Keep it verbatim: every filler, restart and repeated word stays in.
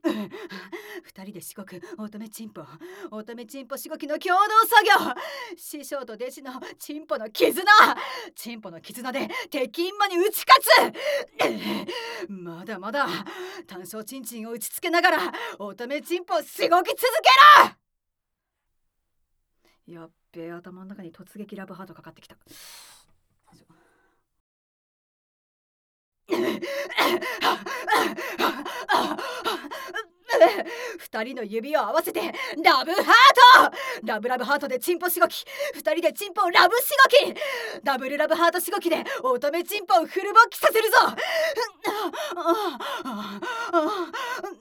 二人でしごく乙女チンポ乙女チンポしごきの共同作業。師匠と弟子のチンポの絆チンポの絆で敵員間に打ち勝つ。まだまだ単勝チンチンを打ちつけながら乙女チンポしごき続ける。やっべえ、頭の中に突撃ラブハートかかってきた。二人の指を合わせてラブハートラブラブハートでチンポしごき、二人でチンポをラブしごき、ダブルラブハートしごきで乙女チンポをフル勃起させるぞ。